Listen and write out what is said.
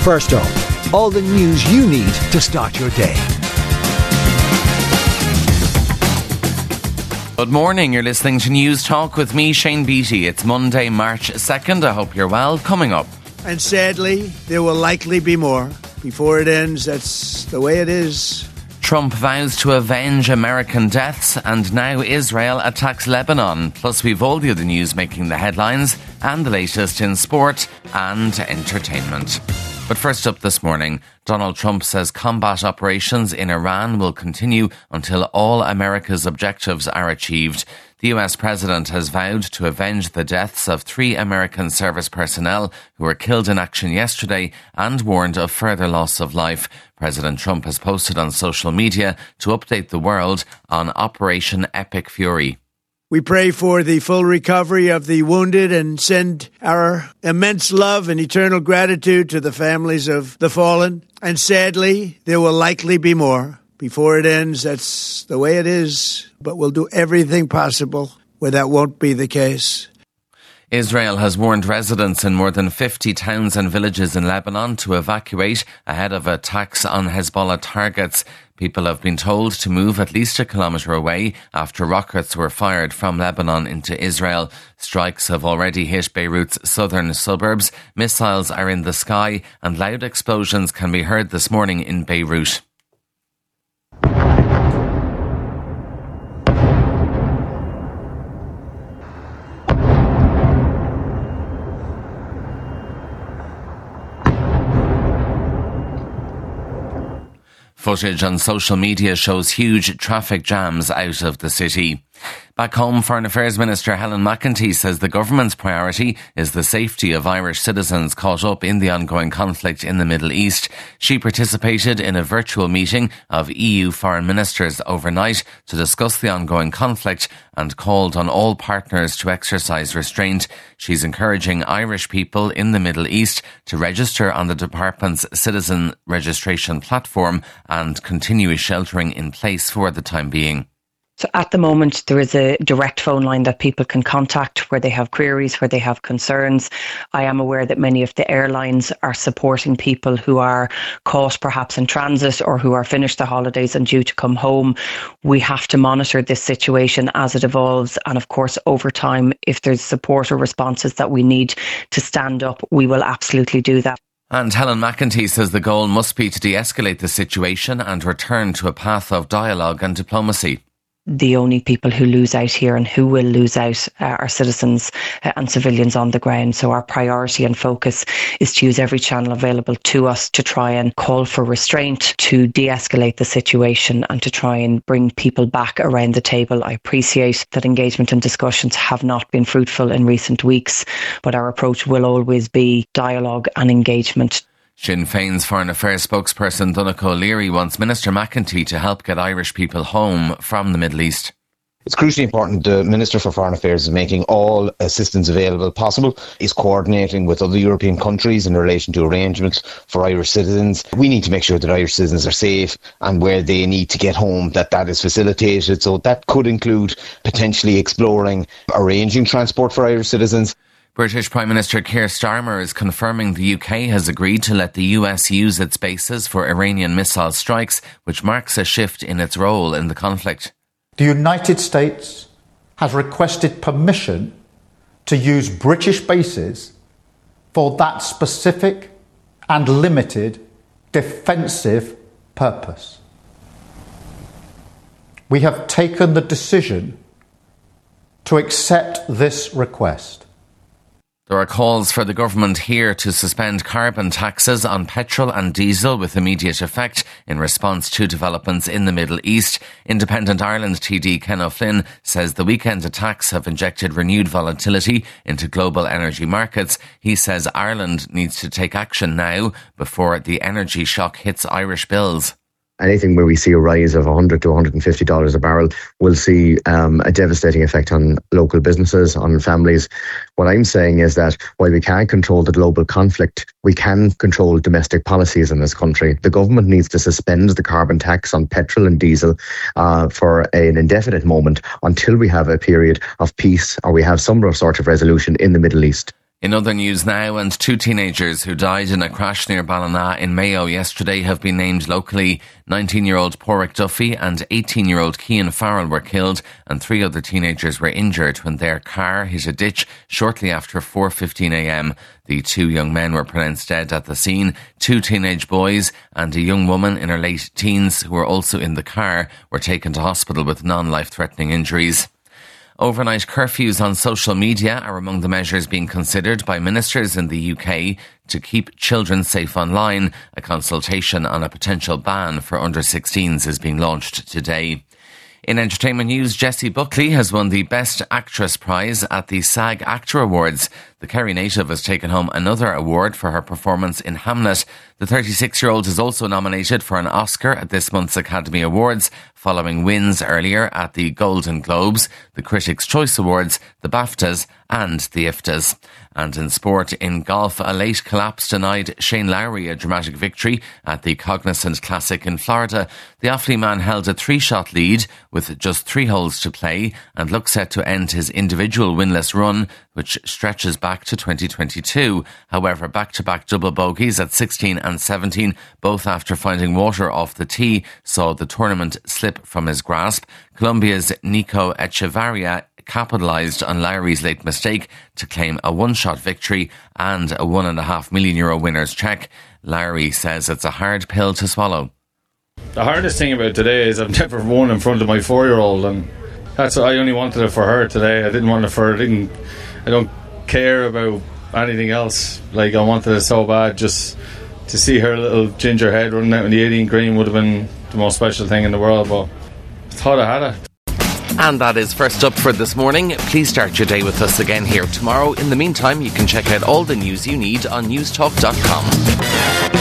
First up, all the news you need to start your day. Good morning, you're listening to News Talk with me, Shane Beattie. It's Monday, March 2nd. I hope you're well. Coming up. And sadly, there will likely be more. Before it ends, that's the way it is. Trump vows to avenge American deaths, and now Israel attacks Lebanon. Plus, we've all the other news making the headlines and the latest in sport and entertainment. But first up this morning, Donald Trump says combat operations in Iran will continue until all America's objectives are achieved. The US president has vowed to avenge the deaths of 3 American service personnel who were killed in action yesterday and warned of further loss of life. President Trump has posted on social media to update the world on Operation Epic Fury. We pray for the full recovery of the wounded and send our immense love and eternal gratitude to the families of the fallen. And sadly, there will likely be more. Before it ends, that's the way it is. But we'll do everything possible where that won't be the case. Israel has warned residents in more than 50 towns and villages in Lebanon to evacuate ahead of attacks on Hezbollah targets. People have been told to move at least a kilometre away after rockets were fired from Lebanon into Israel. Strikes have already hit Beirut's southern suburbs. Missiles are in the sky and loud explosions can be heard this morning in Beirut. Footage on social media shows huge traffic jams out of the city. Back home, Foreign Affairs Minister Helen McEntee says the government's priority is the safety of Irish citizens caught up in the ongoing conflict in the Middle East. She participated in a virtual meeting of EU foreign ministers overnight to discuss the ongoing conflict and called on all partners to exercise restraint. She's encouraging Irish people in the Middle East to register on the department's citizen registration platform and continue sheltering in place for the time being. So at the moment, there is a direct phone line that people can contact where they have queries, where they have concerns. I am aware that many of the airlines are supporting people who are caught perhaps in transit or who are finished the holidays and due to come home. We have to monitor this situation as it evolves. And of course, over time, if there's support or responses that we need to stand up, we will absolutely do that. And Helen McEntee says the goal must be to de-escalate the situation and return to a path of dialogue and diplomacy. The only people who lose out here and who will lose out are citizens and civilians on the ground. So our priority and focus is to use every channel available to us to try and call for restraint, to de-escalate the situation and to try and bring people back around the table. I appreciate that engagement and discussions have not been fruitful in recent weeks, but our approach will always be dialogue and engagement. Sinn Féin's Foreign Affairs spokesperson Donnacha O'Leary wants Minister McEntee to help get Irish people home from the Middle East. It's crucially important the Minister for Foreign Affairs is making all assistance available possible, is coordinating with other European countries in relation to arrangements for Irish citizens. We need to make sure that Irish citizens are safe and where they need to get home, that is facilitated. So that could include potentially exploring arranging transport for Irish citizens. British Prime Minister Keir Starmer is confirming the UK has agreed to let the US use its bases for Iranian missile strikes, which marks a shift in its role in the conflict. The United States has requested permission to use British bases for that specific and limited defensive purpose. We have taken the decision to accept this request. There are calls for the government here to suspend carbon taxes on petrol and diesel with immediate effect in response to developments in the Middle East. Independent Ireland TD Ken O'Flynn says the weekend attacks have injected renewed volatility into global energy markets. He says Ireland needs to take action now before the energy shock hits Irish bills. Anything where we see a rise of $100 to $150 a barrel will see a devastating effect on local businesses, on families. What I'm saying is that while we can't control the global conflict, we can control domestic policies in this country. The government needs to suspend the carbon tax on petrol and diesel for an indefinite moment until we have a period of peace or we have some sort of resolution in the Middle East. In other news now, and 2 teenagers who died in a crash near Ballina in Mayo yesterday have been named locally. 19-year-old Porrick Duffy and 18-year-old Cian Farrell were killed, and 3 other teenagers were injured when their car hit a ditch shortly after 4:15 a.m. The 2 young men were pronounced dead at the scene. 2 teenage boys and a young woman in her late teens who were also in the car were taken to hospital with non-life-threatening injuries. Overnight curfews on social media are among the measures being considered by ministers in the UK to keep children safe online. A consultation on a potential ban for under-16s is being launched today. In entertainment news, Jessie Buckley has won the Best Actress prize at the SAG Actor Awards. The Kerry native has taken home another award for her performance in Hamlet. The 36-year-old is also nominated for an Oscar at this month's Academy Awards, following wins earlier at the Golden Globes, the Critics' Choice Awards, the BAFTAs and the IFTAs. And in sport, in golf, a late collapse denied Shane Lowry a dramatic victory at the Cognizant Classic in Florida. The Offaly man held a 3-shot lead with just 3 holes to play and looks set to end his individual winless run, which stretches back to 2022. However, back-to-back double bogeys at 16 and 17, both after finding water off the tee, saw the tournament slip from his grasp. Colombia's Nico Echevarria capitalised on Lowry's late mistake to claim a 1-shot victory and a €1.5 million winner's cheque. Lowry says it's a hard pill to swallow. The hardest thing about today is I've never won in front of my 4-year-old, and that's I only wanted it for her today. I didn't want it for her. I don't care about anything else. Like, I wanted it so bad. Just to see her little ginger head running out in the 18 green would have been the most special thing in the world, but I thought I had it. And that is First Up for this morning. Please start your day with us again here tomorrow. In the meantime, you can check out all the news you need on newstalk.com.